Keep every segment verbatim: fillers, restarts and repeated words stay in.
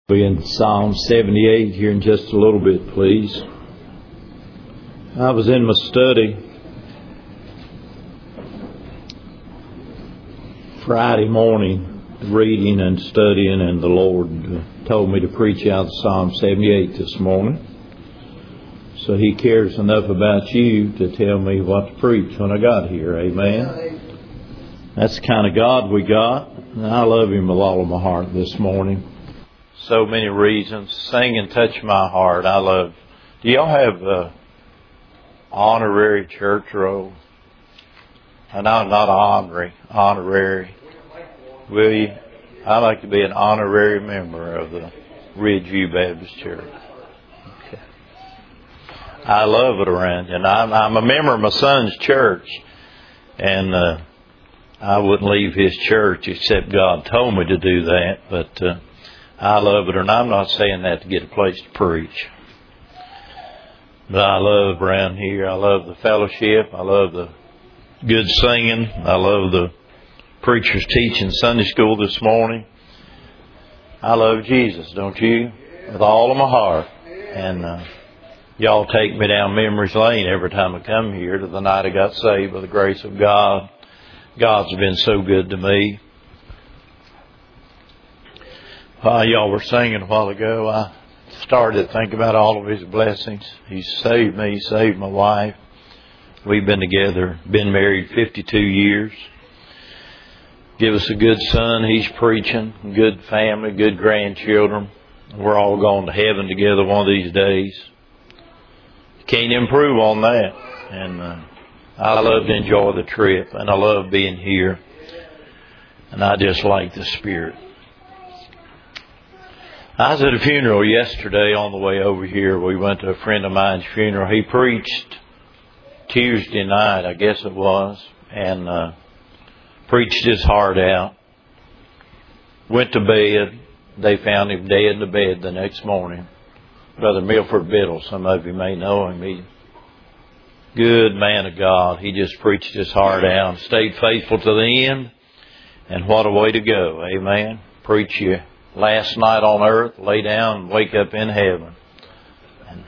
Be in Psalm seventy-eight here in just a little bit, please. I was in my study Friday morning reading and studying, and the Lord told me to preach out Psalm seventy-eight this morning. So He cares enough about you to tell me what to preach when I got here. Amen. That's the kind of God we got, and I love Him with all of my heart this morning. So many reasons. Sing and touch my heart. I love. Do y'all have a honorary church roll? I know, not honorary, honorary. Will you? I'd like to be an honorary member of the Ridgeview Baptist Church. Okay. I love it around you. And I'm, I'm a member of my son's church, and uh, I wouldn't leave his church except God told me to do that. But uh, I love it, and I'm not saying that to get a place to preach. But I love around here. I love the fellowship. I love the good singing. I love the preachers teaching Sunday school this morning. I love Jesus, don't you? With all of my heart. And uh, y'all take me down memory's lane every time I come here to the night I got saved by the grace of God. God's been so good to me. While y'all were singing a while ago, I started to think about all of His blessings. He's saved me, saved my wife. We've been together, been married fifty-two years. Give us a good son, he's preaching, good family, good grandchildren. We're all going to heaven together one of these days. Can't improve on that. And uh, I love to enjoy the trip, and I love being here. And I just like the Spirit. I was at a funeral yesterday on the way over here. We went to a friend of mine's funeral. He preached Tuesday night, I guess it was, and uh, preached his heart out. Went to bed. They found him dead in the bed the next morning. Brother Milford Biddle, some of you may know him. He, good man of God. He just preached his heart out and stayed faithful to the end. And what a way to go. Amen. Preach you last night on earth, lay down and wake up in heaven. And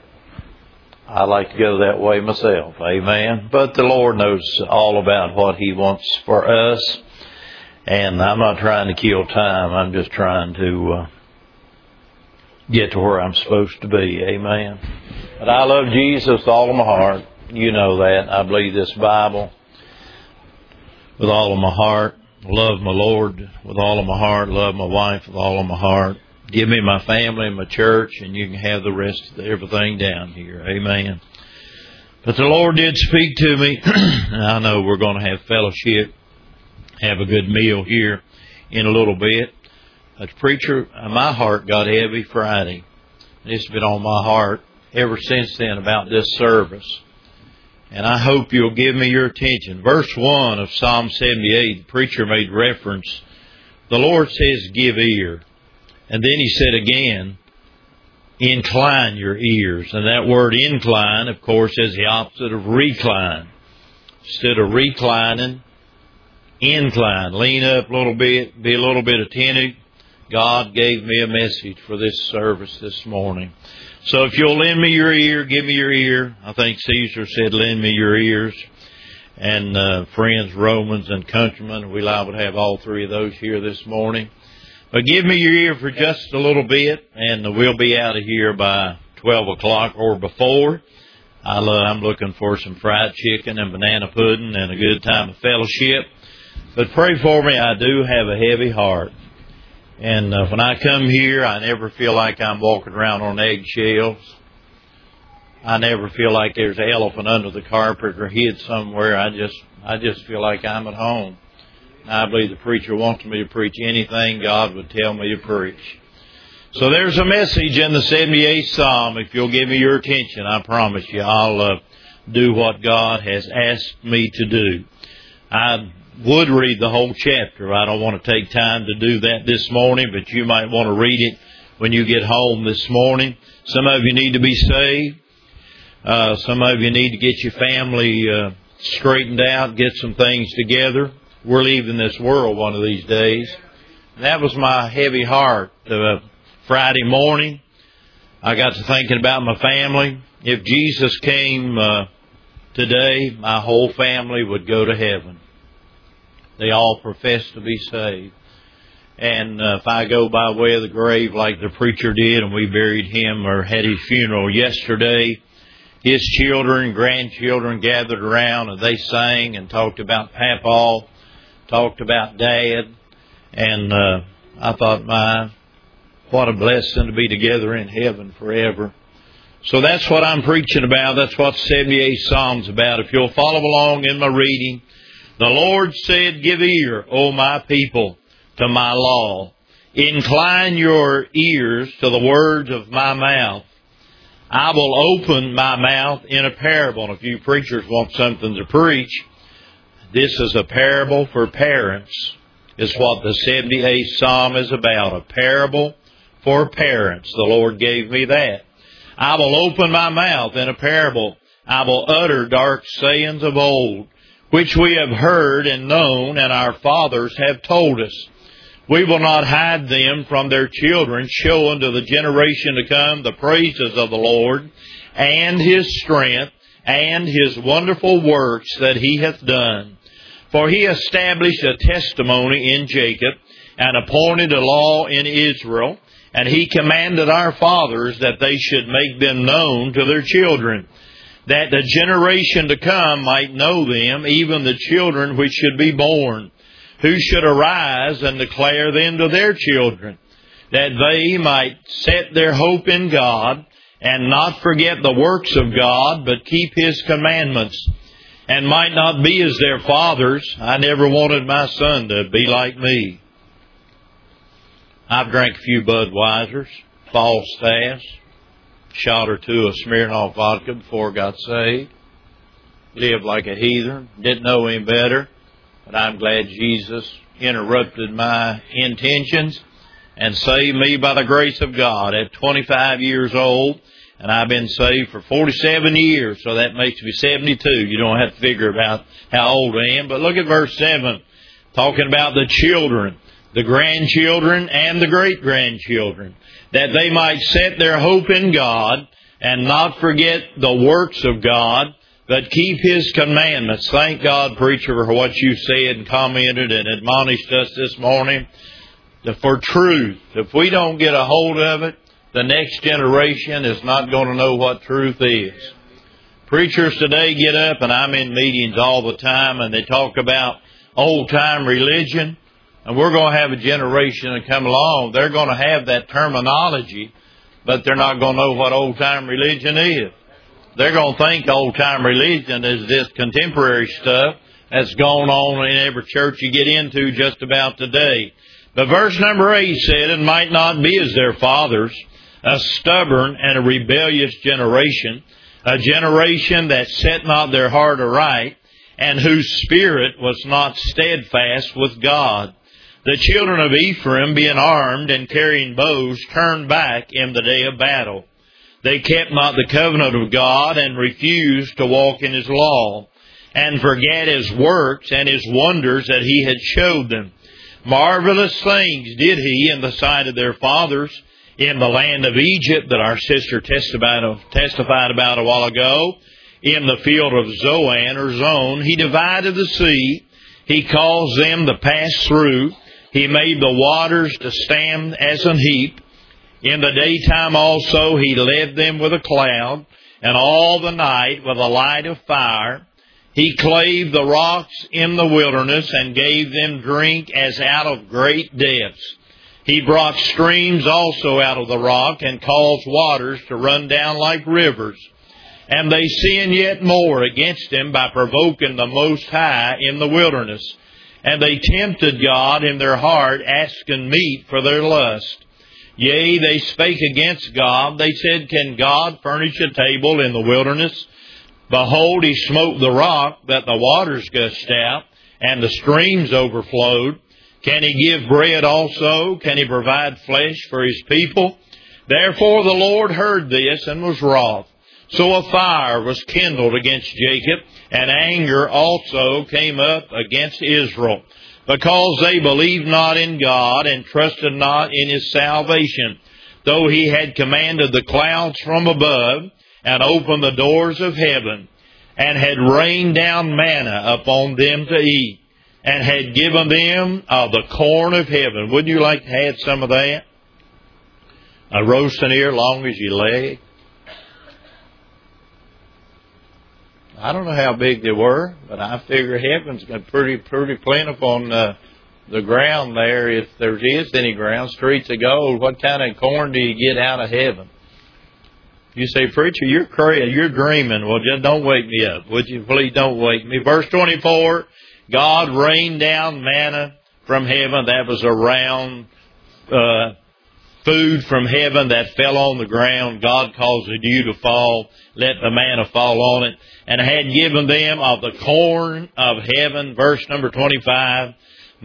I like to go that way myself. Amen. But the Lord knows all about what He wants for us. And I'm not trying to kill time. I'm just trying to uh, get to where I'm supposed to be. Amen. But I love Jesus with all of my heart. You know that. I believe this Bible with all of my heart. Love my Lord with all of my heart. Love my wife with all of my heart. Give me my family and my church, and you can have the rest of everything down here. Amen. But the Lord did speak to me. And I know we're going to have fellowship, have a good meal here in a little bit. As preacher, my heart got heavy Friday. It's been on my heart ever since then about this service. And I hope you'll give me your attention. Verse one of Psalm seventy-eight, the preacher made reference. The Lord says, give ear. And then He said again, incline your ears. And that word incline, of course, is the opposite of recline. Instead of reclining, incline. Lean up a little bit, be a little bit attentive. God gave me a message for this service this morning. So if you'll lend me your ear, give me your ear. I think Caesar said, lend me your ears. And uh, friends, Romans, and countrymen, we're liable to have all three of those here this morning. But give me your ear for just a little bit, and we'll be out of here by twelve o'clock or before. I love, I'm looking for some fried chicken and banana pudding and a good time of fellowship. But pray for me, I do have a heavy heart. And uh, when I come here, I never feel like I'm walking around on eggshells. I never feel like there's an elephant under the carpet or hid somewhere. I just, I just feel like I'm at home. And I believe the preacher wants me to preach anything God would tell me to preach. So there's a message in the seventy-eighth Psalm. If you'll give me your attention, I promise you, I'll uh, do what God has asked me to do. I would read the whole chapter. I don't want to take time to do that this morning, but you might want to read it when you get home this morning. Some of you need to be saved. Uh, some of you need to get your family uh, straightened out, get some things together. We're leaving this world one of these days. That was my heavy heart uh, Friday morning, I got to thinking about my family. If Jesus came uh, today, my whole family would go to heaven. They all profess to be saved. And uh, if I go by way of the grave like the preacher did, and we buried him or had his funeral yesterday, his children, grandchildren gathered around and they sang and talked about Papa, talked about Dad. And uh, I thought, my, what a blessing to be together in heaven forever. So that's what I'm preaching about. That's what seventy-eighth Psalm's about. If you'll follow along in my reading, the Lord said, "Give ear, O my people, to my law. Incline your ears to the words of my mouth. I will open my mouth in a parable." And if you preachers want something to preach, this is a parable for parents. Is what the seventy-eighth Psalm is about. A parable for parents. The Lord gave me that. I will open my mouth in a parable. I will utter dark sayings of old, which we have heard and known, and our fathers have told us. We will not hide them from their children. Show unto the generation to come the praises of the Lord, and His strength, and His wonderful works that He hath done. For He established a testimony in Jacob, and appointed a law in Israel, and He commanded our fathers that they should make them known to their children, that the generation to come might know them, even the children which should be born, who should arise and declare them to their children, that they might set their hope in God, and not forget the works of God, but keep His commandments, and might not be as their fathers. I never wanted my son to be like me. I've drank a few Budweisers, Falstaffs, shot or two of Smirnoff vodka before I got saved. Lived like a heathen, didn't know any better. But I'm glad Jesus interrupted my intentions and saved me by the grace of God at twenty-five years old. And I've been saved for forty-seven years, so that makes me seventy-two. You don't have to figure about how old I am. But look at verse seven, talking about the children, the grandchildren, and the great-grandchildren, that they might set their hope in God and not forget the works of God, but keep His commandments. Thank God, preacher, for what you said and commented and admonished us this morning for truth. If we don't get a hold of it, the next generation is not going to know what truth is. Preachers today get up, and I'm in meetings all the time, and they talk about old-time religion. And we're going to have a generation that come along. They're going to have that terminology, but they're not going to know what old-time religion is. They're going to think old-time religion is this contemporary stuff that's going on in every church you get into just about today. But verse number eight said, "And might not be as their fathers, a stubborn and a rebellious generation, a generation that set not their heart aright, and whose spirit was not steadfast with God. The children of Ephraim, being armed and carrying bows, turned back in the day of battle. They kept not the covenant of God, and refused to walk in His law, and forgat His works and His wonders that He had showed them. Marvelous things did He in the sight of their fathers, in the land of Egypt," that our sister testified about a while ago, "in the field of Zoan or Zone. He divided the sea. He caused them to pass through. He made the waters to stand as an heap. In the daytime also He led them with a cloud, and all the night with a light of fire. He clave the rocks in the wilderness, and gave them drink as out of great depths. He brought streams also out of the rock, and caused waters to run down like rivers. And they sinned yet more against Him by provoking the Most High in the wilderness. And they tempted God in their heart, asking meat for their lust. Yea, they spake against God. They said, Can God furnish a table in the wilderness? Behold, He smote the rock, that the waters gushed out, and the streams overflowed. Can He give bread also? Can He provide flesh for His people? Therefore the Lord heard this, and was wroth. So a fire was kindled against Jacob, and anger also came up against Israel, because they believed not in God, and trusted not in His salvation. though he had commanded the clouds from above, and opened the doors of heaven, and had rained down manna upon them to eat, and had given them of the corn of heaven. Wouldn't you like to have some of that? A roasting ear long as your leg. I don't know how big they were, but I figure heaven's got pretty pretty plentiful on uh, the ground there, if there is any ground. Streets of gold. What kind of corn do you get out of heaven? You say, preacher, you're crazy. You're dreaming. Well, just don't wake me up. Would you please don't wake me? Verse twenty-four, God rained down manna from heaven. That was a round uh, food from heaven that fell on the ground. God caused the dew to fall, let the manna fall on it, and had given them of the corn of heaven. Verse number twenty-five,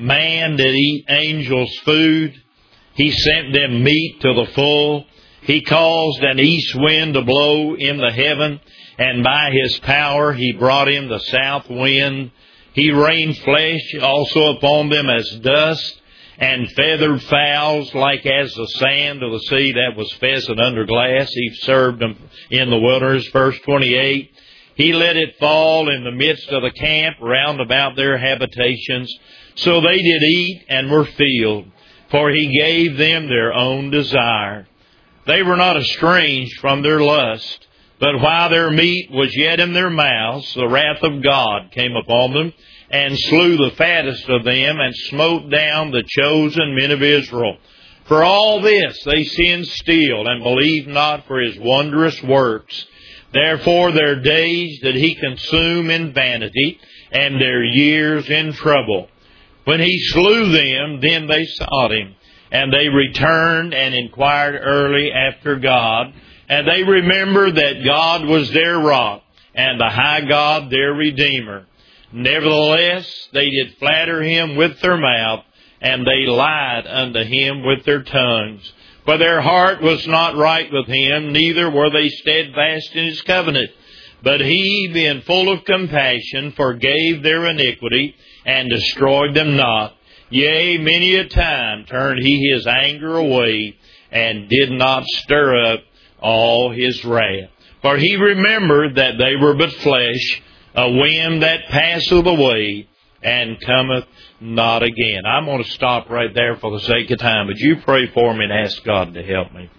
man did eat angels' food. He sent them meat to the full. He caused an east wind to blow in the heaven, and by His power He brought in the south wind. He rained flesh also upon them as dust, and feathered fowls like as the sand of the sea. That was pheasant under glass. He served them in the wilderness. Verse twenty-eight, He let it fall in the midst of the camp round about their habitations. So they did eat and were filled, for He gave them their own desire. They were not estranged from their lust, but while their meat was yet in their mouths, the wrath of God came upon them, and slew the fattest of them, and smote down the chosen men of Israel. For all this they sinned still, and believed not for His wondrous works. Therefore their days did He consume in vanity, and their years in trouble. When He slew them, then they sought Him. And they returned and inquired early after God. And they remembered that God was their rock, and the high God their Redeemer. Nevertheless, they did flatter Him with their mouth, and they lied unto Him with their tongues. For their heart was not right with Him, neither were they steadfast in His covenant. But He, being full of compassion, forgave their iniquity, and destroyed them not. Yea, many a time turned He His anger away, and did not stir up all His wrath. For He remembered that they were but flesh, a wind that passeth away, and cometh not again. I'm going to stop right there for the sake of time. Would you pray for me and ask God to help me?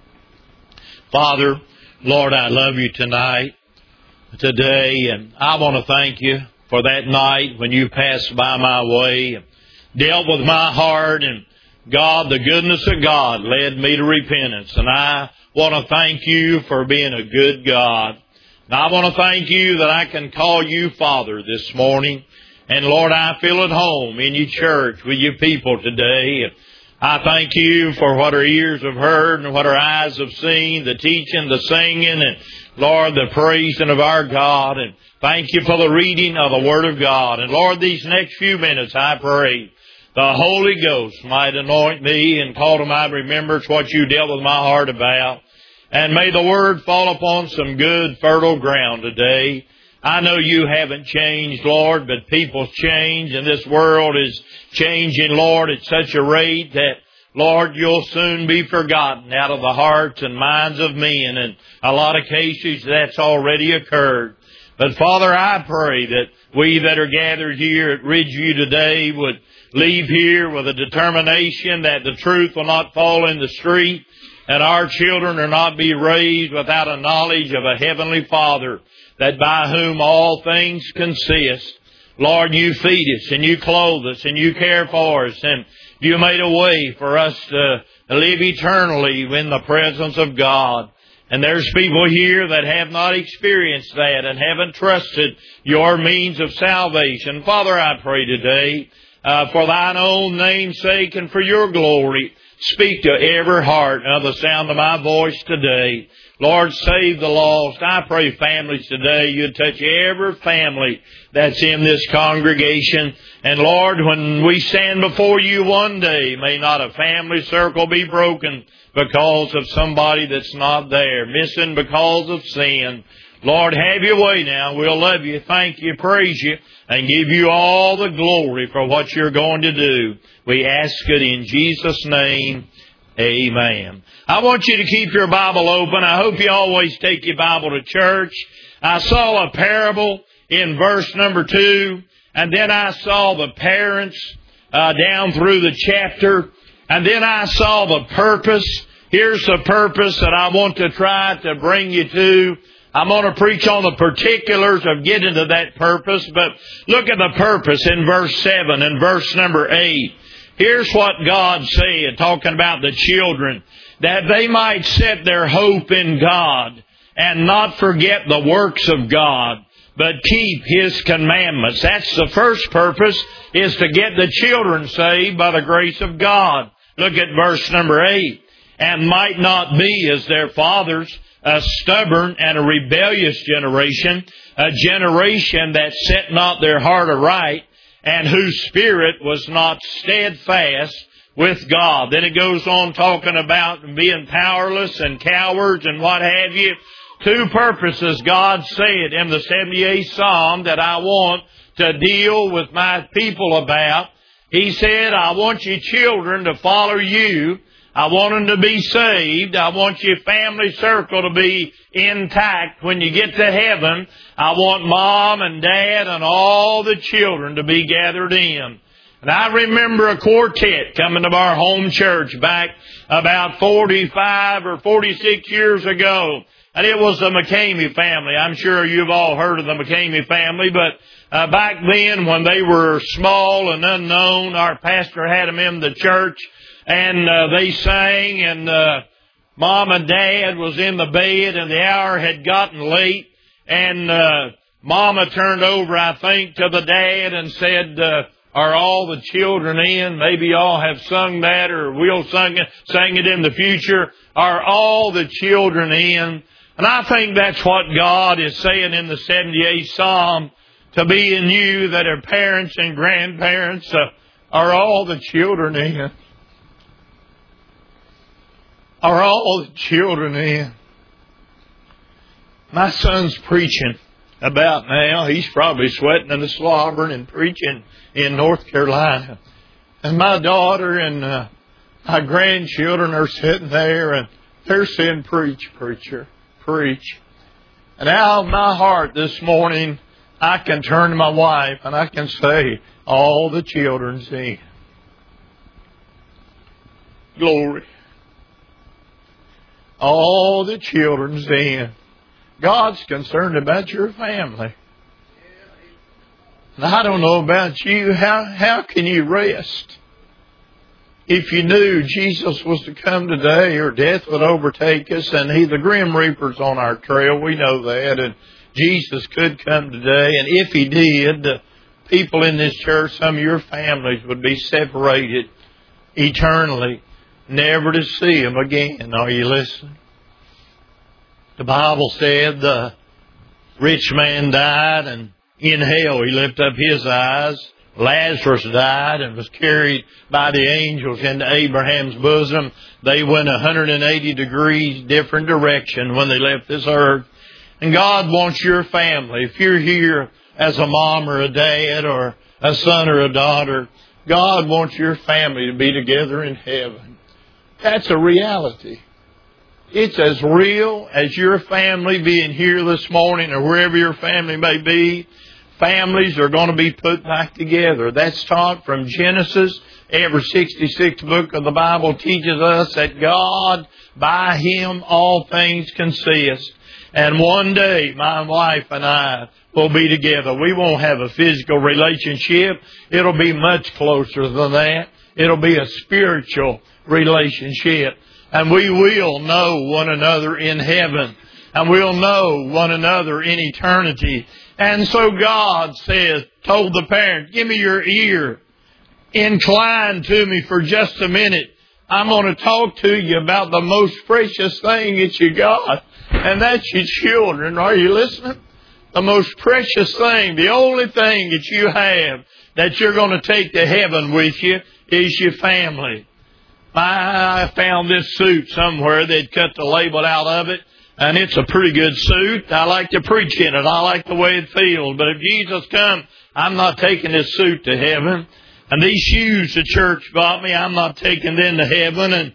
Father, Lord, I love You tonight, today, and I want to thank You for that night when You passed by my way and dealt with my heart, and God, the goodness of God led me to repentance. And I want to thank You for being a good God. And I want to thank You that I can call You Father this morning. And Lord, I feel at home in Your church with Your people today. I thank You for what our ears have heard and what our eyes have seen, the teaching, the singing, and Lord, the praising of our God. And thank You for the reading of the Word of God. And Lord, these next few minutes, I pray the Holy Ghost might anoint me and call to my remembrance what You dealt with my heart about. And may the Word fall upon some good, fertile ground today. I know You haven't changed, Lord, but people change, and this world is changing, Lord, at such a rate that, Lord, You'll soon be forgotten out of the hearts and minds of men. And a lot of cases that's already occurred. But Father, I pray that we that are gathered here at Ridgeview today would leave here with a determination that the truth will not fall in the street, and our children will not be raised without a knowledge of a Heavenly Father, that by whom all things consist. Lord, You feed us, and You clothe us, and You care for us, and You made a way for us to live eternally in the presence of God. And there's people here that have not experienced that and haven't trusted Your means of salvation. Father, I pray today, Uh, for Thine own name's sake and for Your glory, speak to every heart of the sound of my voice today. Lord, save the lost. I pray families today, You'd touch every family that's in this congregation. And Lord, when we stand before You one day, may not a family circle be broken because of somebody that's not there, missing because of sin. Lord, have Your way now. We'll love You, thank You, praise You, and give You all the glory for what You're going to do. We ask it in Jesus' name. Amen. I want you to keep your Bible open. I hope you always take your Bible to church. I saw a parable in verse number two, and then I saw the parents uh, down through the chapter, and then I saw the purpose. Here's the purpose that I want to try to bring you to. I'm going to preach on the particulars of getting to that purpose, but look at the purpose in verse seven and verse number eight. Here's what God said, talking about the children, that they might set their hope in God and not forget the works of God, but keep His commandments. That's the first purpose, is to get the children saved by the grace of God. Look at verse number eight. And might not be as their fathers, a stubborn and a rebellious generation, a generation that set not their heart aright, and whose spirit was not steadfast with God. Then it goes on talking about being powerless and cowards and what have you. Two purposes God said in the seventy-eighth Psalm that I want to deal with my people about. He said, I want your children to follow you. I want them to be saved. I want your family circle to be intact. When you get to heaven, I want mom and dad and all the children to be gathered in. And I remember a quartet coming to our home church back about forty-five or forty-six years ago. And it was the McCamey family. I'm sure you've all heard of the McCamey family, but uh, back then when they were small and unknown, our pastor had them in the church. And uh, they sang, and uh, Mom and Dad was in the bed, and the hour had gotten late. And uh, Mama turned over, I think, to the dad and said, uh, are all the children in? Maybe y'all have sung that, or we'll sing it, sing it in the future. Are all the children in? And I think that's what God is saying in the seventy-eighth Psalm, to be in you that are parents and grandparents. Uh, are all the children in? Are all the children in? My son's preaching about now. He's probably sweating and slobbering and preaching in North Carolina. And my daughter and uh, my grandchildren are sitting there and they're saying, preach, preacher, preach. And out of my heart this morning, I can turn to my wife and I can say, all the children's in. Glory. All the children's in. God's concerned about your family. And I don't know about you. How, how can you rest if you knew Jesus was to come today, or death would overtake us, and He, the Grim Reaper's on our trail? We know that. And Jesus could come today. And if He did, the people in this church, some of your families would be separated eternally, never to see Him again. Are you listening? The Bible said the rich man died, and in hell he lifted up his eyes. Lazarus died and was carried by the angels into Abraham's bosom. They went one hundred eighty degrees different direction when they left this earth. And God wants your family. If you're here as a mom or a dad or a son or a daughter, God wants your family to be together in heaven. That's a reality. It's as real as your family being here this morning, or wherever your family may be. Families are going to be put back together. That's taught from Genesis. Every sixty-sixth book of the Bible teaches us that God, by Him, all things consist. And one day, my wife and I will be together. We won't have a physical relationship. It'll be much closer than that. It'll be a spiritual relationship. And we will know one another in heaven. And we'll know one another in eternity. And so God says, told the parents, give me your ear. Incline to me for just a minute. I'm going to talk to you about the most precious thing that you got. And that's your children. Are you listening? The most precious thing, the only thing that you have that you're going to take to heaven with you is your family. I found this suit somewhere. They'd cut the label out of it. And it's a pretty good suit. I like to preach in it. I like the way it feels. But if Jesus comes, I'm not taking this suit to heaven. And these shoes the church bought me, I'm not taking them to heaven. And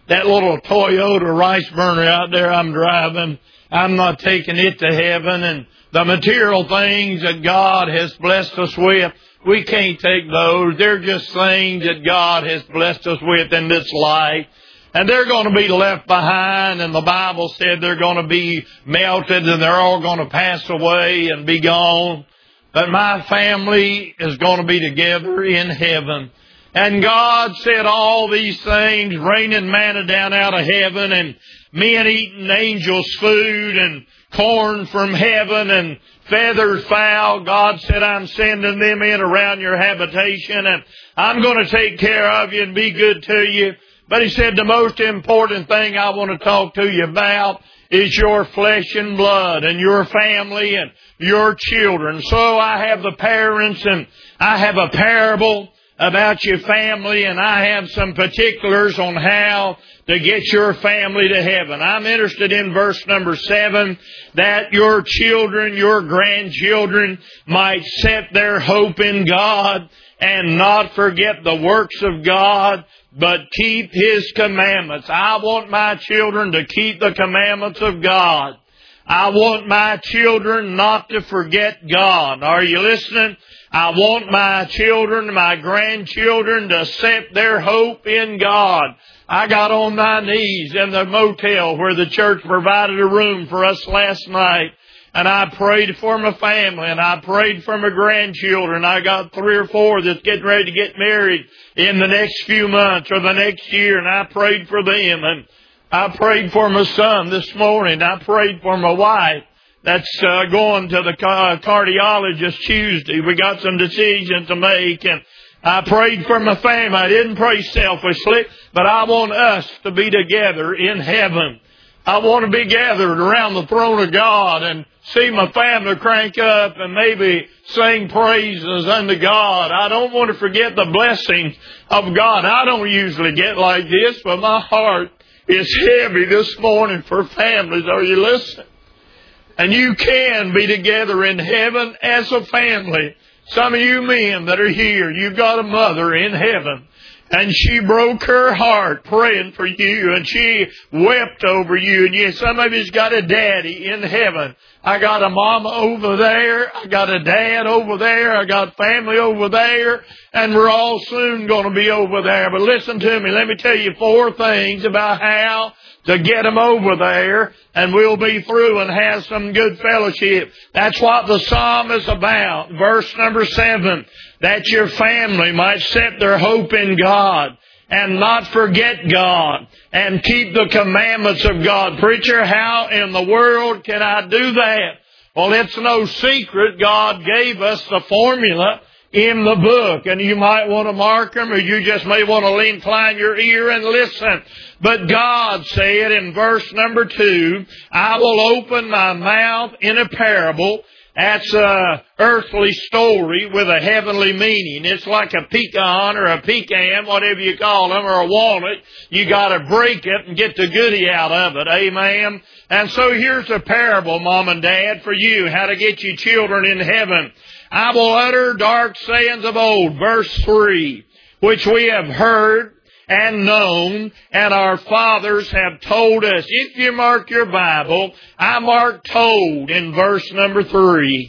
that little Toyota rice burner out there I'm driving, I'm not taking it to heaven. And the material things that God has blessed us with, we can't take those. They're just things that God has blessed us with in this life. And they're going to be left behind, and the Bible said they're going to be melted and they're all going to pass away and be gone. But my family is going to be together in heaven. And God said all these things, raining manna down out of heaven, and men eating angels' food, and corn from heaven, and feathers fowl. God said, I'm sending them in around your habitation, and I'm going to take care of you and be good to you. But He said the most important thing I want to talk to you about is your flesh and blood and your family and your children. So I have the parents, and I have a parable about your family, and I have some particulars on how to get your family to heaven. I'm interested in verse number seven, that your children, your grandchildren might set their hope in God and not forget the works of God, but keep His commandments. I want my children to keep the commandments of God. I want my children not to forget God. Are you listening? I want my children, my grandchildren to set their hope in God. I got on my knees in the motel where the church provided a room for us last night, and I prayed for my family, and I prayed for my grandchildren. I got three or four that's getting ready to get married in the next few months or the next year, and I prayed for them. And I prayed for my son this morning. I prayed for my wife that's uh, going to the uh, cardiologist Tuesday. We got some decisions to make, and I prayed for my family. I didn't pray selfishly, but I want us to be together in heaven. I want to be gathered around the throne of God and see my family crank up and maybe sing praises unto God. I don't want to forget the blessings of God. I don't usually get like this, but my heart is heavy this morning for families. Are you listening? And you can be together in heaven as a family. Some of you men that are here, you've got a mother in heaven, and she broke her heart praying for you, and she wept over you. And you, some of you's got a daddy in heaven. I got a mama over there. I got a dad over there. I got family over there. And we're all soon going to be over there. But listen to me. Let me tell you four things about how to get them over there, and we'll be through and have some good fellowship. That's what the psalm is about. Verse number seven, that your family might set their hope in God and not forget God and keep the commandments of God. Preacher, how in the world can I do that? Well, it's no secret. God gave us the formula in the book, and you might want to mark them, or you just may want to incline your ear and listen. But God said in verse number two, I will open my mouth in a parable. That's a earthly story with a heavenly meaning. It's like a pecan or a pecan, whatever you call them, or a walnut. You got to break it and get the goodie out of it. Amen. And so here's a parable, Mom and Dad, for you, how to get your children in heaven. I will utter dark sayings of old, verse three, which we have heard and known, and our fathers have told us. If you mark your Bible, I mark told in verse number three.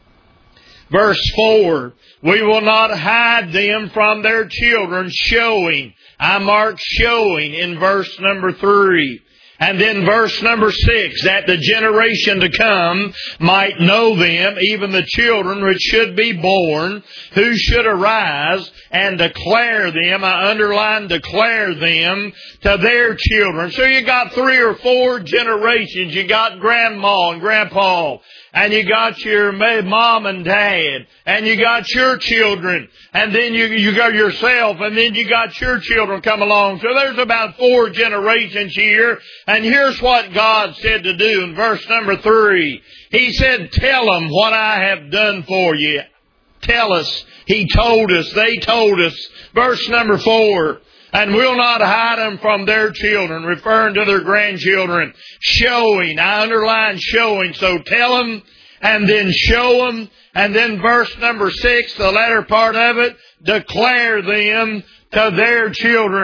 Verse four, we will not hide them from their children, showing. I mark showing in verse number three. And then verse number six, that the generation to come might know them, even the children which should be born, who should arise and declare them, I underline declare them, to their children. So you got three or four generations. You got grandma and grandpa, and you got your mom and dad, and you got your children, and then you, you got yourself, and then you got your children come along. So there's about four generations here. And here's what God said to do in verse number three. He said, tell them what I have done for you. Tell us. He told us. They told us. Verse number four. And will not hide them from their children, referring to their grandchildren. Showing. I underline showing. So tell them and then show them. And then verse number six, the latter part of it, declare them to their children.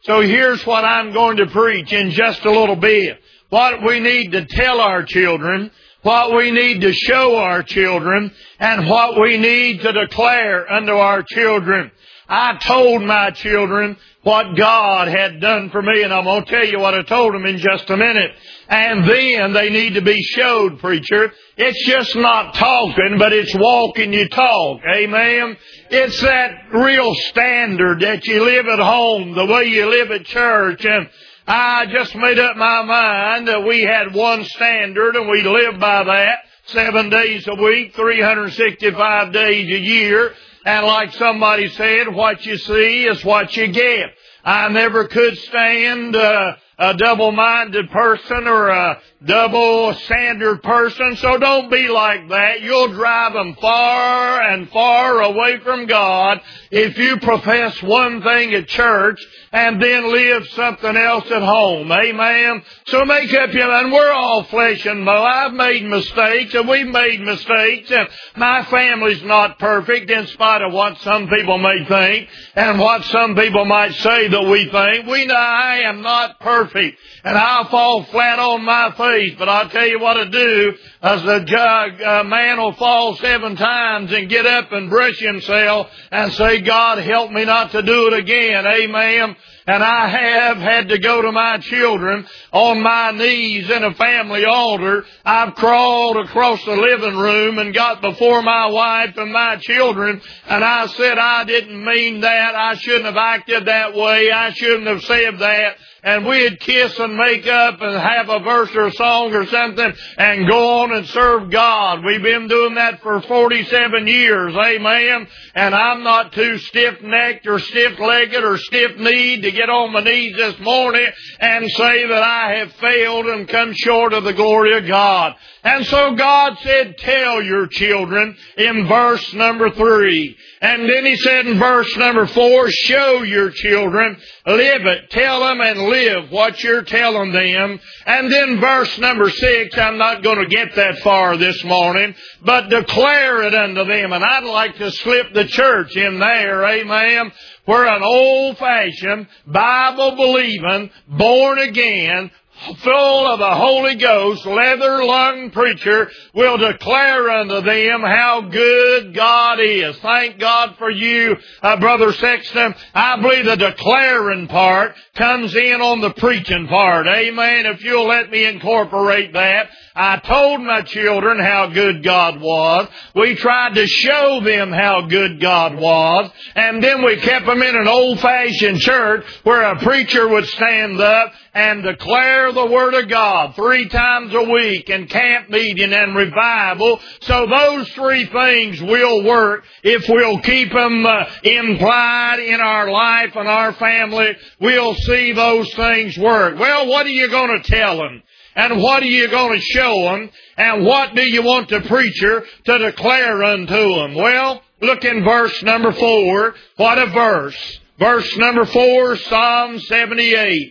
So here's what I'm going to preach in just a little bit. What we need to tell our children, what we need to show our children, and what we need to declare unto our children. I told my children what God had done for me, and I'm going to tell you what I told them in just a minute. And then they need to be showed, preacher. It's just not talking, but it's walking you talk. Amen? It's that real standard that you live at home, the way you live at church. And I just made up my mind that we had one standard, and we live by that seven days a week, three hundred sixty-five days a year. And like somebody said, what you see is what you get. I never could stand uh, a double-minded person or a double-standard person, so don't be like that. You'll drive them far and far away from God if you profess one thing at church and then live something else at home. Amen? So make up your mind. We're all flesh and bone. I've made mistakes, and we've made mistakes, and my family's not perfect in spite of what some people may think and what some people might say that we think. We know I am not perfect, and I'll fall flat on my face. But I'll tell you what to do, as a jug, a man will fall seven times and get up and brush himself and say, God, help me not to do it again. Amen. And I have had to go to my children on my knees in a family altar. I've crawled across the living room and got before my wife and my children, and I said, I didn't mean that. I shouldn't have acted that way. I shouldn't have said that. And we'd kiss and make up and have a verse or a song or something and go on and serve God. We've been doing that for forty-seven years. Amen. And I'm not too stiff-necked or stiff-legged or stiff-kneed to get on my knees this morning and say that I have failed and come short of the glory of God. And so God said, tell your children in verse number three. And then He said in verse number four, show your children, live it, tell them and live what you're telling them. And then verse number six, I'm not going to get that far this morning, but declare it unto them. And I'd like to slip the church in there, amen. Where an old-fashioned, Bible-believing, born-again, full of the Holy Ghost, leather-lunged preacher will declare unto them how good God is. Thank God for you, uh, Brother Sexton. I believe the declaring part comes in on the preaching part. Amen. If you'll let me incorporate that. I told my children how good God was. We tried to show them how good God was. And then we kept them in an old-fashioned church where a preacher would stand up and declare the Word of God three times a week in camp meeting and revival. So those three things will work if we'll keep them uh, implied in our life and our family. We'll see those things work. Well, what are you going to tell them? And what are you going to show them? And what do you want the preacher to declare unto them? Well, look in verse number four. What a verse. Verse number four, Psalm seventy-eight.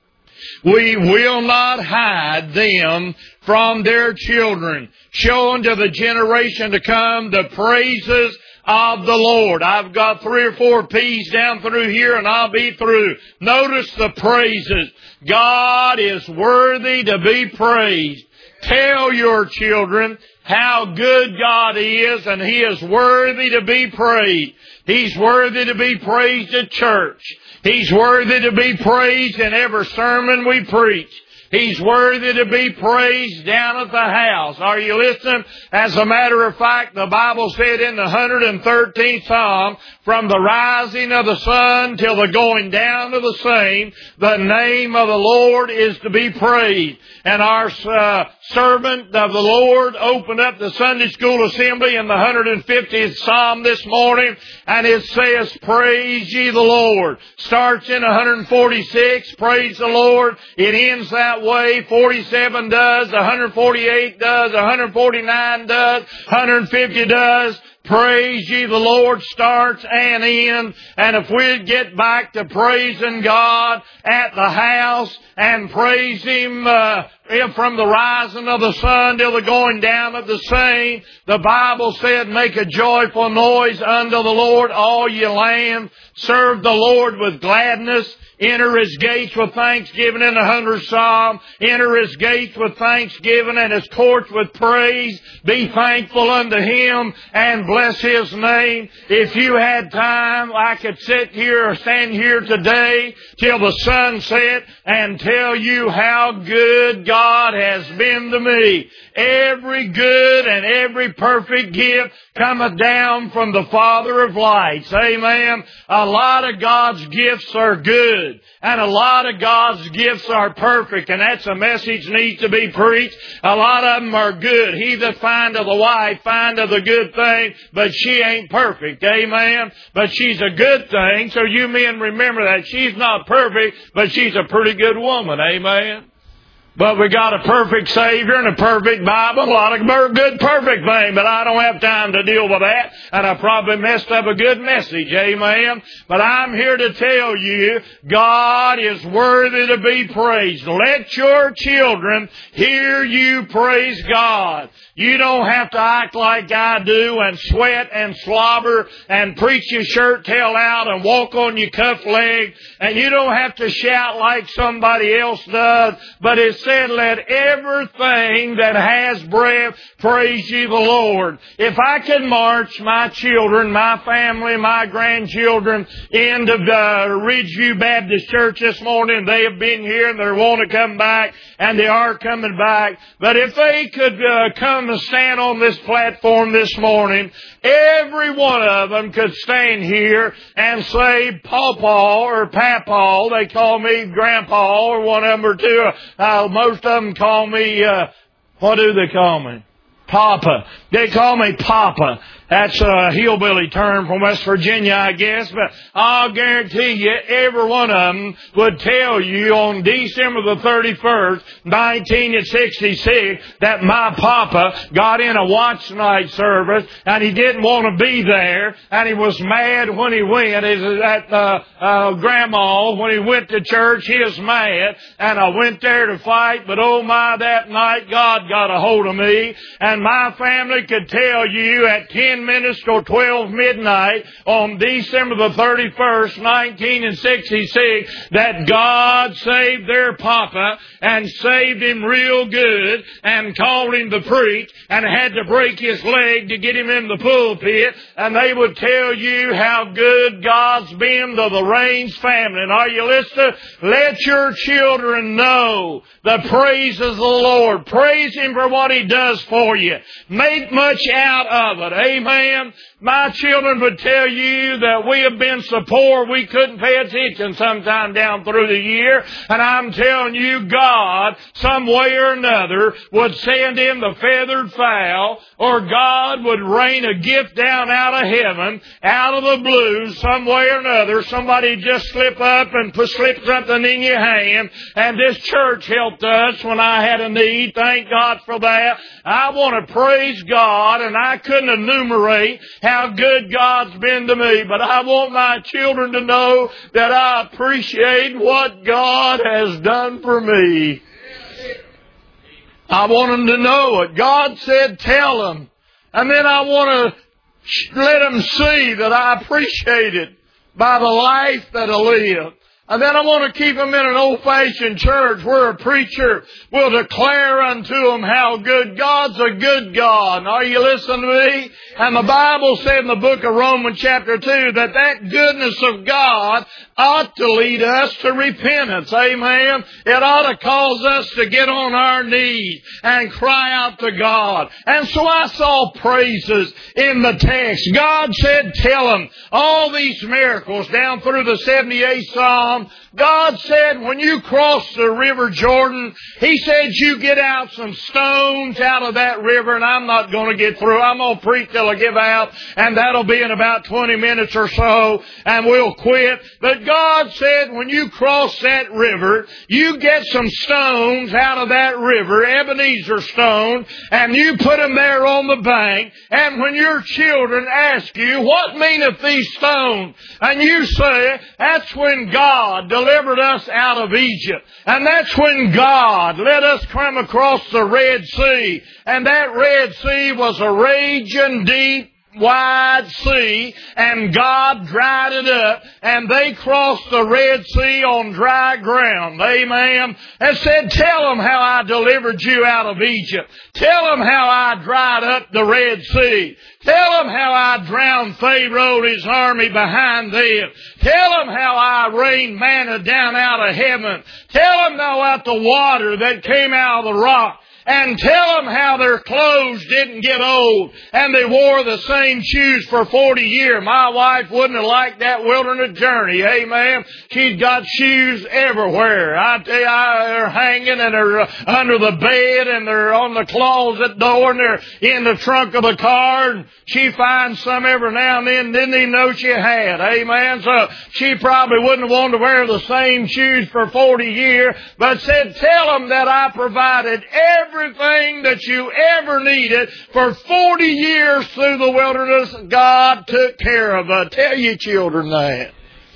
We will not hide them from their children. Show unto the generation to come the praises of the Lord. I've got three or four P's down through here, and I'll be through. Notice the praises. God is worthy to be praised. Tell your children how good God is, and He is worthy to be praised. He's worthy to be praised at church. He's worthy to be praised in every sermon we preach. He's worthy to be praised down at the house. Are you listening? As a matter of fact, the Bible said in the one hundred thirteenth Psalm, from the rising of the sun till the going down of the same, the name of the Lord is to be praised. And our uh, servant of the Lord opened up the Sunday school assembly in the one hundred fiftieth Psalm this morning, and it says, praise ye the Lord. Starts in one hundred forty-six, praise the Lord. It ends that way. forty-seven does, one hundred forty-eight does, one hundred forty-nine does, one hundred fifty does. Praise ye the Lord starts and ends. And if we'd get back to praising God at the house and praise Him uh, from the rising of the sun till the going down of the same. The Bible said, make a joyful noise unto the Lord, all ye land. Serve the Lord with gladness. Enter His gates with thanksgiving in the hundredth psalm. Enter His gates with thanksgiving and His courts with praise. Be thankful unto Him and bless His name. If you had time, I could sit here or stand here today till the sun set and tell you how good God has been to me. Every good and every perfect gift cometh down from the Father of lights. Amen. A lot of God's gifts are good, and a lot of God's gifts are perfect, and that's a message needs to be preached. A lot of them are good. He that findeth a wife findeth a good thing, but she ain't perfect. Amen. But she's a good thing, so you men remember that. She's not perfect, but she's a pretty good woman. Amen. But we got a perfect Savior and a perfect Bible. A lot of good, perfect things, but I don't have time to deal with that. And I probably messed up a good message. Amen. But I'm here to tell you, God is worthy to be praised. Let your children hear you praise God. You don't have to act like I do and sweat and slobber and preach your shirt tail out and walk on your cuff leg. And you don't have to shout like somebody else does. But it said, let everything that has breath praise ye the Lord. If I could march my children, my family, my grandchildren into the Ridgeview Baptist Church this morning, they have been here and they want to come back, and they are coming back. But if they could uh, come and stand on this platform this morning, every one of them could stand here and say Pawpaw or Papaw. They call me Grandpa, or one of them or two. Uh, most of them call me, uh, what do they call me? Papa. They call me Papa. That's a hillbilly term from West Virginia, I guess. But I'll guarantee you, every one of them would tell you on December the thirty-first, nineteen sixty-six, that my Papa got in a watch night service and he didn't want to be there, and he was mad when he went. At uh, uh, Grandma, when he went to church, he was mad, and I went there to fight. But oh my, that night God got a hold of me, and my family could tell you at ten minutes till twelve midnight on December the thirty-first, nineteen sixty-six, that God saved their Papa and saved him real good and called him to preach and had to break his leg to get him in the pulpit. And they would tell you how good God's been to the Raines family. And are you listening? Let your children know the praises of the Lord. Praise Him for what He does for you. Make much out of it. Amen. My children would tell you that we have been so poor we couldn't pay attention sometime down through the year. And I'm telling you, God, some way or another, would send in the feathered fowl, or God would rain a gift down out of heaven, out of the blue, some way or another. Somebody just slip up and put, slip something in your hand. And this church helped us when I had a need. Thank God for that. I want to praise God, and I couldn't enumerate how good God's been to me, but I want my children to know that I appreciate what God has done for me. I want them to know it. God said, tell them. And then I want to let them see that I appreciate it by the life that I live. And then I want to keep them in an old-fashioned church where a preacher will declare unto them how good God's a good God. Are you listening to me? And the Bible said in the book of Romans chapter two that that goodness of God ought to lead us to repentance. Amen. It ought to cause us to get on our knees and cry out to God. And so I saw praises in the text. God said, tell them all these miracles down through the seventy-eighth Psalm. God said, when you cross the river Jordan, He said you get out some stones out of that river, and I'm not going to get through. I'm going to preach till I give out, and that'll be in about twenty minutes or so, and we'll quit. But God said, when you cross that river, you get some stones out of that river, Ebenezer stones, and you put them there on the bank, and when your children ask you, what meaneth these stones? And you say, that's when God delivered delivered us out of Egypt. And that's when God let us come across the Red Sea. And that Red Sea was a raging deep, wide sea, and God dried it up, and they crossed the Red Sea on dry ground. Amen. And said, tell them how I delivered you out of Egypt. Tell them how I dried up the Red Sea. Tell them how I drowned Pharaoh and his army behind them. Tell them how I rained manna down out of heaven. Tell them about the water that came out of the rock. And tell them how their clothes didn't get old and they wore the same shoes for forty years. My wife wouldn't have liked that wilderness journey. Amen. She's got shoes everywhere. I tell you, they're hanging and they're under the bed and they're on the closet door and they're in the trunk of the car. And she finds some every now and then, didn't even know she had. Amen. So she probably wouldn't have wanted to wear the same shoes for forty years, but said, tell them that I provided every Everything that you ever needed for forty years through the wilderness, God took care of it. Tell your children that.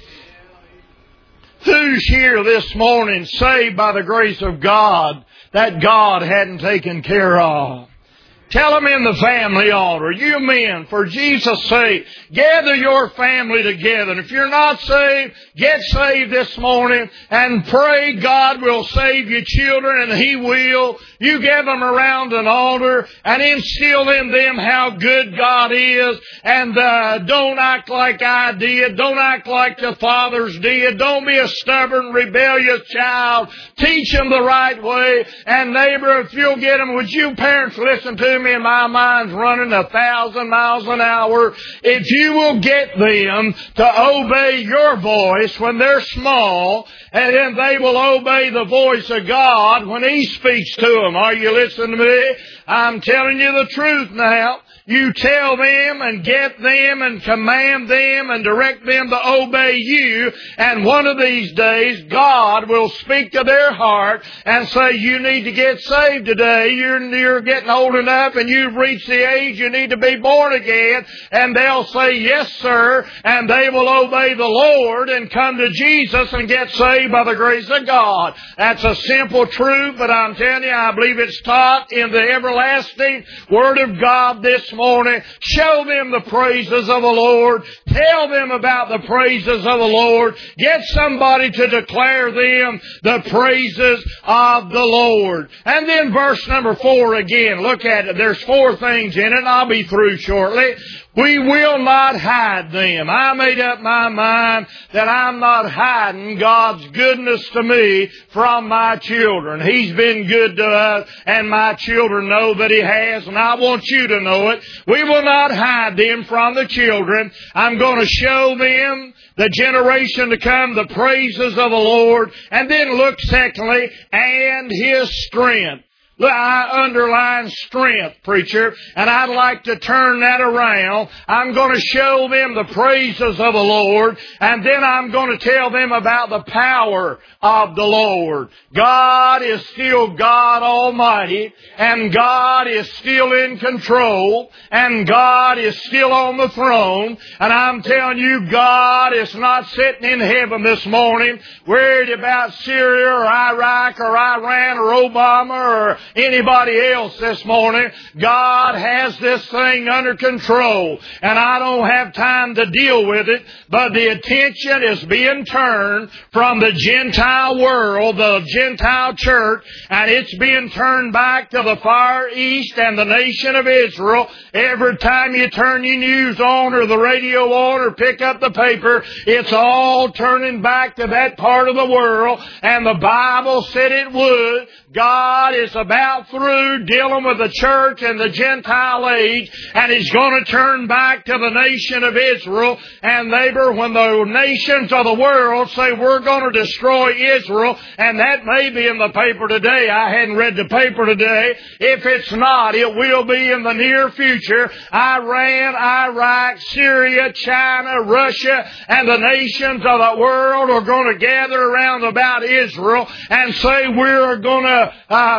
Who's here this morning saved by the grace of God that God hadn't taken care of? Tell them in the family altar, you men, for Jesus' sake, gather your family together. And if you're not saved, get saved this morning and pray God will save your children, and He will. You gather them around an altar and instill in them how good God is. And uh, don't act like I did. Don't act like the fathers did. Don't be a stubborn, rebellious child. Teach them the right way. And neighbor, if you'll get them, would you parents listen to me? My mind's running a thousand miles an hour. If you will get them to obey your voice when they're small, and then they will obey the voice of God when He speaks to them. Are you listening to me? I'm telling you the truth now. You tell them and get them and command them and direct them to obey you. And one of these days, God will speak to their heart and say, you need to get saved today. You're, you're getting old enough and you've reached the age you need to be born again. And they'll say, yes, sir. And they will obey the Lord and come to Jesus and get saved by the grace of God. That's a simple truth, but I'm telling you, I believe it's taught in the everlasting Word of God this morning. Morning. Show them the praises of the Lord. Tell them about the praises of the Lord. Get somebody to declare them the praises of the Lord. And then verse number four again. Look at it. There's four things in it, and I'll be through shortly. We will not hide them. I made up my mind that I'm not hiding God's goodness to me from my children. He's been good to us, and my children know that He has, and I want you to know it. We will not hide them from the children. I'm going to show them, the generation to come, the praises of the Lord. And then look secondly, and His strength. Look, I underline strength, preacher, and I'd like to turn that around. I'm going to show them the praises of the Lord, and then I'm going to tell them about the power of the Lord. God is still God Almighty, and God is still in control, and God is still on the throne. And I'm telling you, God is not sitting in heaven this morning worried about Syria or Iraq or Iran or Obama or anybody else this morning. God has this thing under control, and I don't have time to deal with it, but the attention is being turned from the Gentile world, the Gentile church, and it's being turned back to the Far East and the nation of Israel. Every time you turn your news on or the radio on or pick up the paper, it's all turning back to that part of the world, and the Bible said it would. God is about through dealing with the church and the Gentile age, and He's going to turn back to the nation of Israel. And neighbor, when the nations of the world say we're going to destroy Israel, and that may be in the paper today. I hadn't read the paper today. If it's not, it will be in the near future. Iran, Iraq, Syria, China, Russia, and the nations of the world are going to gather around about Israel and say we're going to uh, announce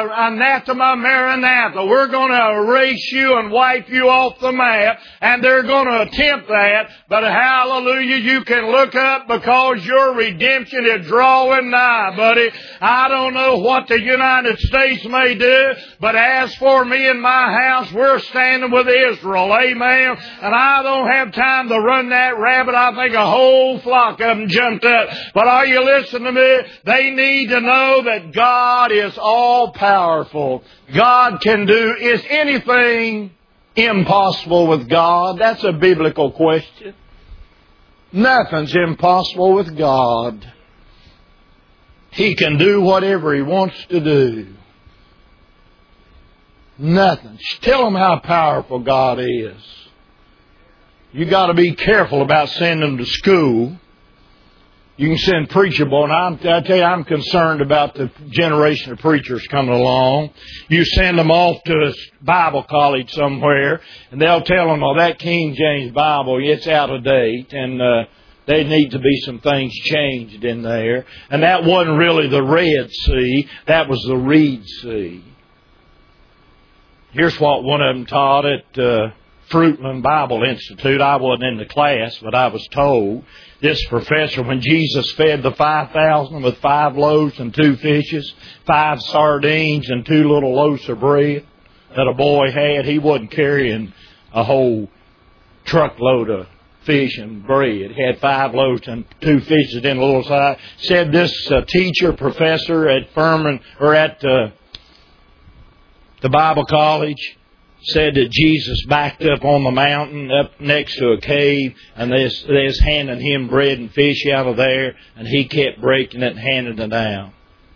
anathema, maranatha. We're going to erase you and wipe you off the map, and they're going to attempt that. But hallelujah, you can look up because your redemption is drawing nigh, buddy. I don't know what the United States may do, but as for me and my house, we're standing with Israel. Amen. And I don't have time to run that rabbit. I think a whole flock of them jumped up. But are you listening to me? They need to know that God is all powerful. God can do. Is anything impossible with God? That's a biblical question. Nothing's impossible with God. He can do whatever He wants to do. Nothing. Tell them how powerful God is. You got to be careful about sending them to school. You can send preacher boy, and I'm, I tell you, I'm concerned about the generation of preachers coming along. You send them off to a Bible college somewhere, and they'll tell them, "Oh, that King James Bible, it's out of date, and uh, there need to be some things changed in there." And that wasn't really the Red Sea; that was the Reed Sea. Here's what one of them taught at uh, Fruitland Bible Institute. I wasn't in the class, but I was told. This professor, when Jesus fed the five thousand with five loaves and two fishes, five sardines and two little loaves of bread that a boy had, he wasn't carrying a whole truckload of fish and bread. He had five loaves and two fishes in a little side. Said this uh, teacher, professor at Furman, or at uh, the Bible college, said that Jesus backed up on the mountain up next to a cave, and they was, they was handing him bread and fish out of there, and he kept breaking it and handing it down.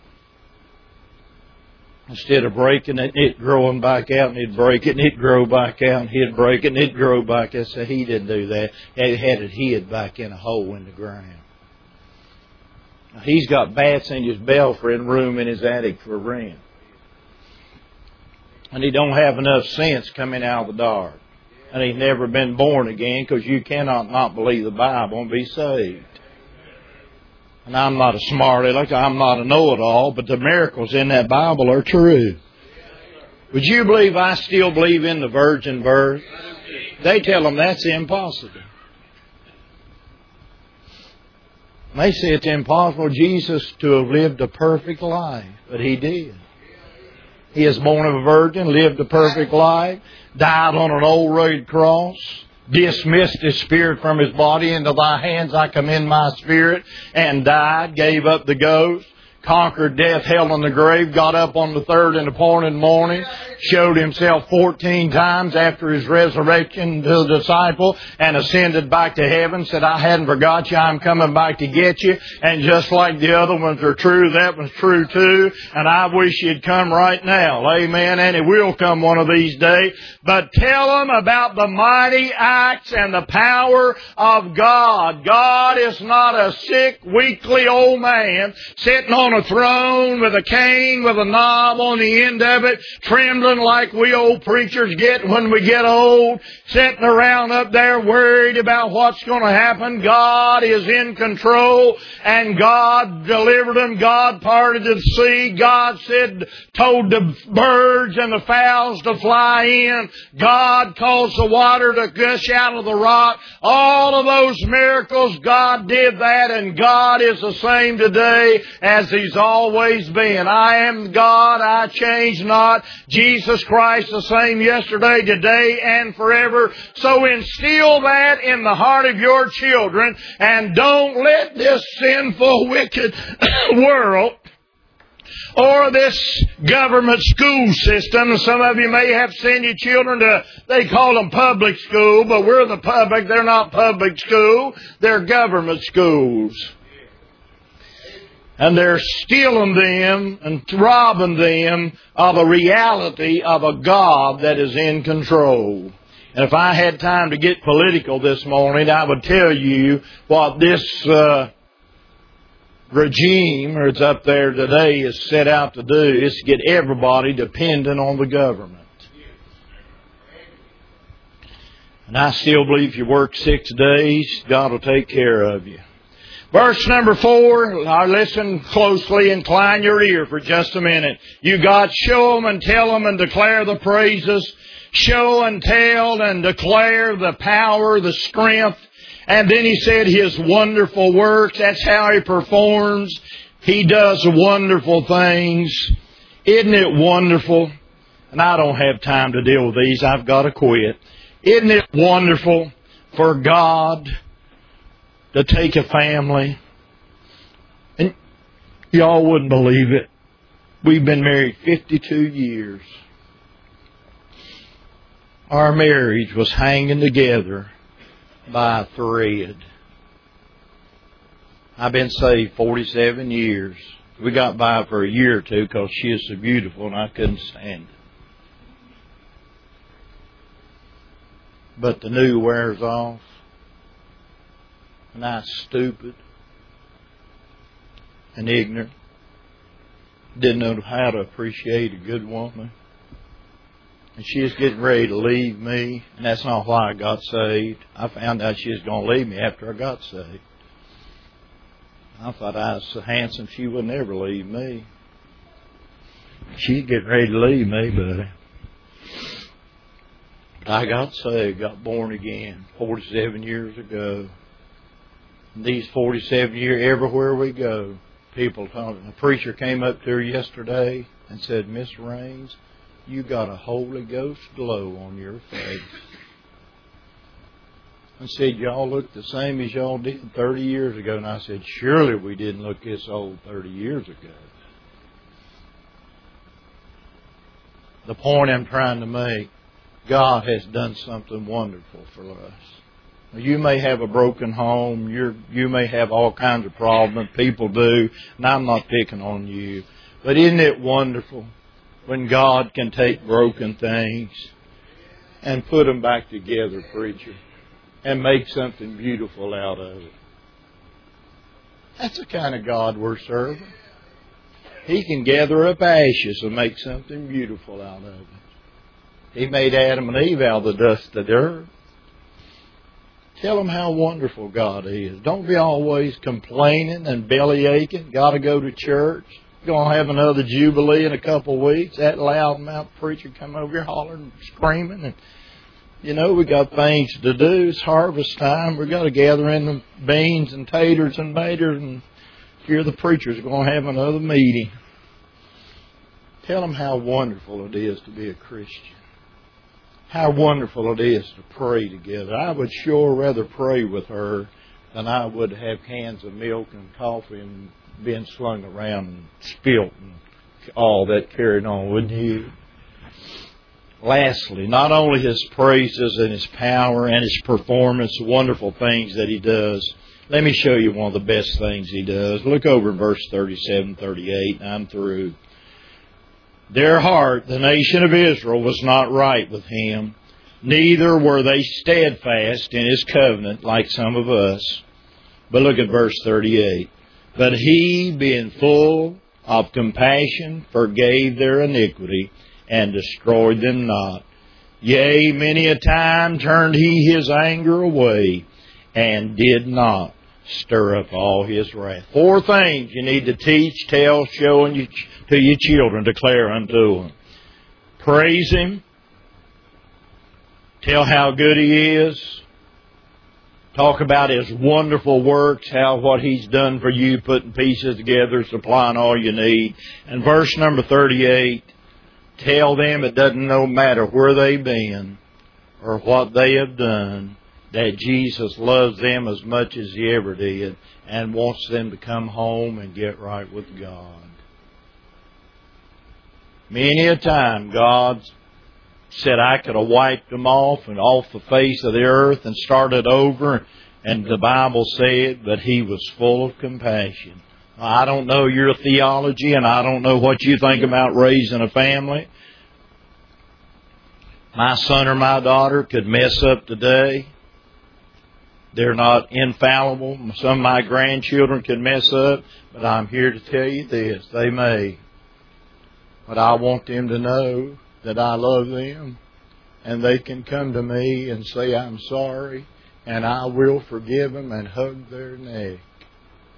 Instead of breaking it, it growing back out, and he'd break it, and it'd grow back out, and he'd break it, and it'd grow back out. So he didn't do that. He had it hid back in a hole in the ground. Now, he's got bats in his belfry and room in his attic for rent. And he don't have enough sense coming out of the dark. And he's never been born again, because you cannot not believe the Bible and be saved. And I'm not a smart aleck, I'm not a know-it-all, but the miracles in that Bible are true. Would you believe I still believe in the virgin birth? They tell them that's impossible. They say it's impossible for Jesus to have lived a perfect life, but He did. He is born of a virgin, lived a perfect life, died on an old rugged cross, dismissed his spirit from his body. Into thy hands I commend my spirit, and died, gave up the ghost, conquered death, hell, and the grave, got up on the third and appointed morning, showed Himself fourteen times after His resurrection to the disciple, and ascended back to heaven, said, "I hadn't forgot you, I'm coming back to get you." And just like the other ones are true, that one's true too, and I wish He'd come right now. Amen. And He will come one of these days. But tell them about the mighty acts and the power of God. God is not a sick, weakly old man sitting on a throne with a cane with a knob on the end of it, trembling like we old preachers get when we get old, sitting around up there worried about what's going to happen. God is in control, and God delivered them. God parted the sea. God said, told the birds and the fowls to fly in. God caused the water to gush out of the rock. All of those miracles, God did that, and God is the same today as He's always been. I am God, I change not. Jesus Christ the same yesterday, today, and forever. So instill that in the heart of your children, and don't let this sinful, wicked world or this government school system. Some of you may have sent your children to, they call them public school, but we're the public. They're not public school. They're government schools. And they're stealing them and robbing them of a reality of a God that is in control. And if I had time to get political this morning, I would tell you what this uh, regime that's up there today is set out to do is to get everybody dependent on the government. And I still believe if you work six days, God will take care of you. Verse number four, now listen closely, incline your ear for just a minute. You God, show them and tell them and declare the praises. Show and tell and declare the power, the strength. And then He said His wonderful works. That's how He performs. He does wonderful things. Isn't it wonderful? And I don't have time to deal with these. I've got to quit. Isn't it wonderful for God to take a family? And y'all wouldn't believe it. We've been married fifty-two years. Our marriage was hanging together by a thread. I've been saved forty-seven years. We got by for a year or two because she is so beautiful and I couldn't stand it. But the new wears off. And I was stupid and ignorant. Didn't know how to appreciate a good woman. And she was getting ready to leave me. And that's not why I got saved. I found out she was going to leave me after I got saved. I thought I was so handsome she would never leave me. She's getting ready to leave me, buddy. But I got saved, got born again forty-seven years ago. And these forty-seven years, everywhere we go, people talking. A preacher came up to her yesterday and said, Miss Raines, you got a Holy Ghost glow on your face. I said, y'all look the same as y'all did thirty years ago. And I said, surely we didn't look this old thirty years ago. The point I'm trying to make, God has done something wonderful for us. You may have a broken home. You're, you may have all kinds of problems. People do. And I'm not picking on you. But isn't it wonderful when God can take broken things and put them back together, preacher, and make something beautiful out of it? That's the kind of God we're serving. He can gather up ashes and make something beautiful out of it. He made Adam and Eve out of the dust of the earth. Tell them how wonderful God is. Don't be always complaining and belly aching. Got to go to church. Going to have another jubilee in a couple of weeks. That loudmouth preacher come over here hollering and screaming. And, you know, we got things to do. It's harvest time. We got to gather in the beans and taters and maters and hear the preacher's going to have another meeting. Tell them how wonderful it is to be a Christian. How wonderful it is to pray together. I would sure rather pray with her than I would have cans of milk and coffee and being slung around and spilt and all that carried on, wouldn't you? Lastly, not only His praises and His power and His performance, the wonderful things that He does. Let me show you one of the best things He does. Look over in verse thirty-seven, thirty-eight, and I'm through. Their heart, the nation of Israel, was not right with Him, neither were they steadfast in His covenant like some of us. But look at verse thirty-eight. But He, being full of compassion, forgave their iniquity and destroyed them not. Yea, many a time turned He His anger away and did not stir up all His wrath. Four things you need to teach, tell, show and you, to your children, declare unto them. Praise Him. Tell how good He is. Talk about His wonderful works, how what He's done for you, putting pieces together, supplying all you need. And verse number thirty-eight, tell them it doesn't no matter where they've been or what they have done, that Jesus loves them as much as He ever did and wants them to come home and get right with God. Many a time God said I could have wiped them off and off the face of the earth and started over, and the Bible said that He was full of compassion. I don't know your theology and I don't know what you think about raising a family. My son or my daughter could mess up today. They're not infallible. Some of my grandchildren could mess up, but I'm here to tell you this, they may. But I want them to know that I love them, and they can come to me and say, I'm sorry, and I will forgive them and hug their neck.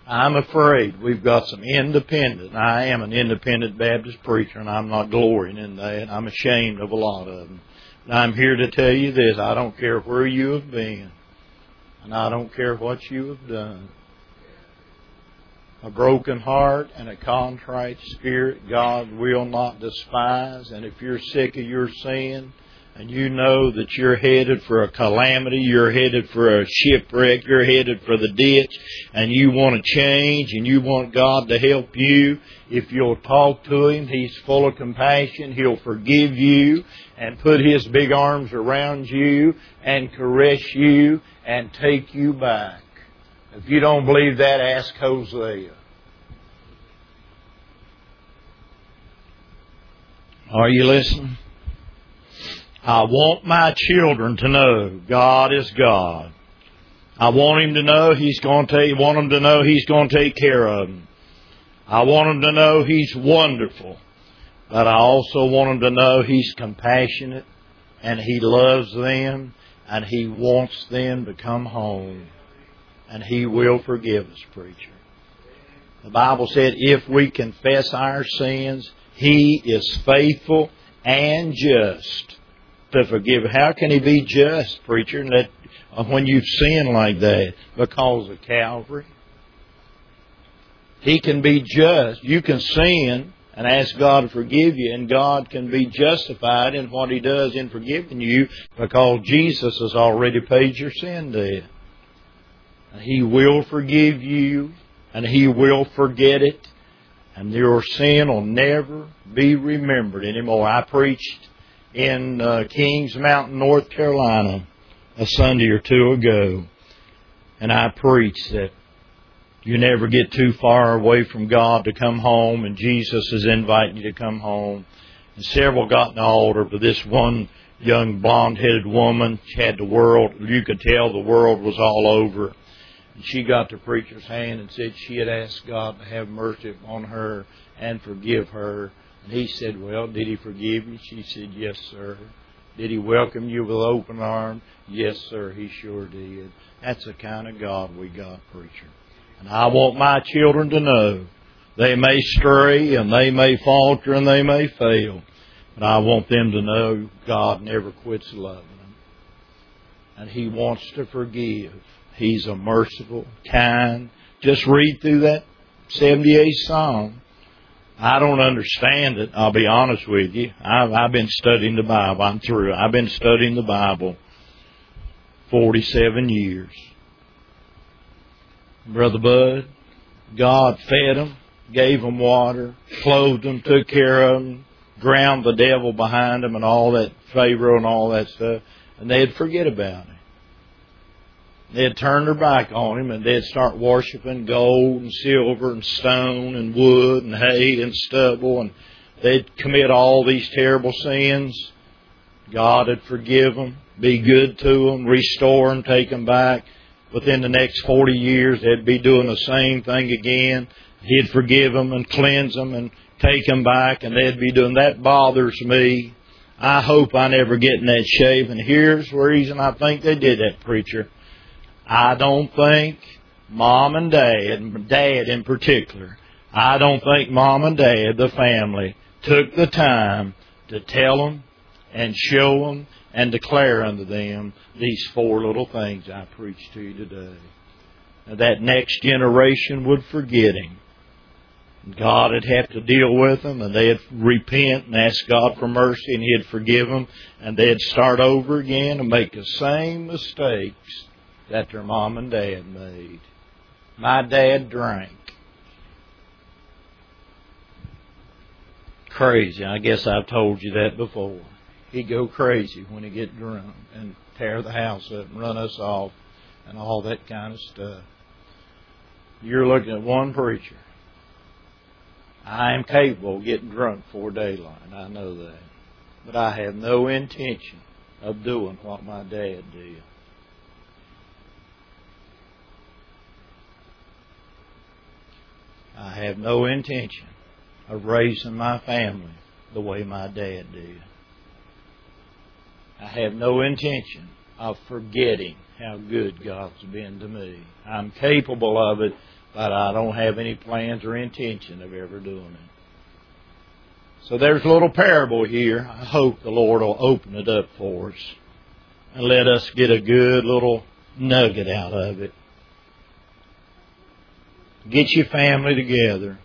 I'm afraid we've got some independent. I am an independent Baptist preacher, and I'm not glorying in that. I'm ashamed of a lot of them. But I'm here to tell you this. I don't care where you have been, and I don't care what you have done. A broken heart and a contrite spirit God will not despise. And if you're sick of your sin, and you know that you're headed for a calamity, you're headed for a shipwreck, you're headed for the ditch, and you want to change, and you want God to help you, if you'll talk to Him, He's full of compassion. He'll forgive you and put His big arms around you and caress you and take you back. If you don't believe that, ask Hosea. Are you listening? I want my children to know God is God. I want Him to know He's going to take, want them to know He's going to take care of them. I want them to know He's wonderful. But I also want them to know He's compassionate and He loves them and He wants them to come home. And He will forgive us, preacher. The Bible said if we confess our sins, He is faithful and just to forgive. How can He be just, preacher, that when you've sinned like that? Because of Calvary. He can be just. You can sin and ask God to forgive you, and God can be justified in what He does in forgiving you because Jesus has already paid your sin debt. And He will forgive you, and He will forget it, and your sin will never be remembered anymore. I preached in uh, Kings Mountain, North Carolina, a Sunday or two ago, and I preached that you never get too far away from God to come home, and Jesus is inviting you to come home. And several got in the altar, but this one young blonde-headed woman, she had the world, you could tell the world was all over. And she got the preacher's hand and said she had asked God to have mercy on her and forgive her. And he said, well, did He forgive you? She said, yes, sir. Did He welcome you with open arms? Yes, sir, He sure did. That's the kind of God we got, preacher. And I want my children to know they may stray and they may falter and they may fail. But I want them to know God never quits loving them. And He wants to forgive. He's a merciful, kind. Just read through that seventy-eighth Psalm. I don't understand it, I'll be honest with you. I've, I've been studying the Bible. I'm through. I've been studying the Bible forty-seven years. Brother Bud, God fed them, gave them water, clothed them, took care of them, drowned the devil behind them and all that, Pharaoh and all that stuff, and they'd forget about Him. They'd turn their back on Him and they'd start worshiping gold and silver and stone and wood and hay and stubble, and they'd commit all these terrible sins. God would forgive them, be good to them, restore them, take them back. Within the next forty years, they'd be doing the same thing again. He'd forgive them and cleanse them and take them back, and they'd be doing that. Bothers me. I hope I never get in that shape, and here's the reason I think they did that, preacher. I don't think Mom and Dad, Dad in particular, I don't think Mom and Dad, the family, took the time to tell them and show them and declare unto them these four little things I preached to you today. And that next generation would forget Him. God would have to deal with them, and they'd repent and ask God for mercy, and He'd forgive them, and they'd start over again and make the same mistakes that their mom and dad made. My dad drank. Crazy. I guess I've told you that before. He'd go crazy when he get drunk and tear the house up and run us off and all that kind of stuff. You're looking at one preacher. I am capable of getting drunk before daylight. I know that. But I have no intention of doing what my dad did. I have no intention of raising my family the way my dad did. I have no intention of forgetting how good God's been to me. I'm capable of it, but I don't have any plans or intention of ever doing it. So there's a little parable here. I hope the Lord will open it up for us and let us get a good little nugget out of it. Get your family together.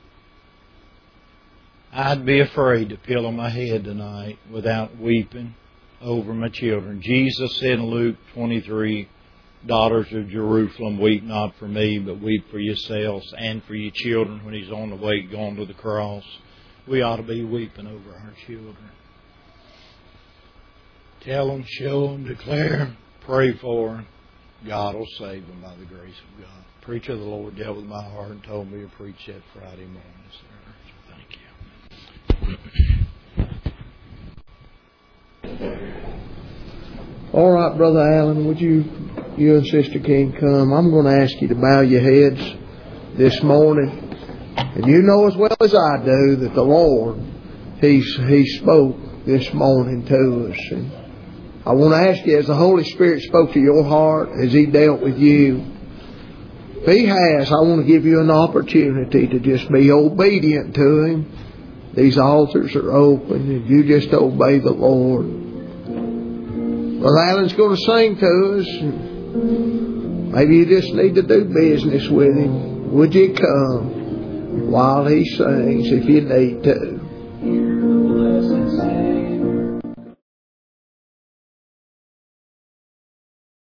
I'd be afraid to pillow my head tonight without weeping over my children. Jesus said in Luke twenty-three, daughters of Jerusalem, weep not for me, but weep for yourselves and for your children when He's on the way going to the cross. We ought to be weeping over our children. Tell them, show them, declare, pray for them. God will save them by the grace of God. Preacher of the Lord dealt with my heart and told me to preach that Friday morning, sir. Thank you. All right, Brother Allen, would you, you and Sister King come? I'm going to ask you to bow your heads this morning. And you know as well as I do that the Lord, He's He spoke this morning to us. And I want to ask you, as the Holy Spirit spoke to your heart, as He dealt with you, if He has, I want to give you an opportunity to just be obedient to Him. These altars are open, and you just obey the Lord. Brother Allen's going to sing to us. Maybe you just need to do business with Him. Would you come while He sings if you need to?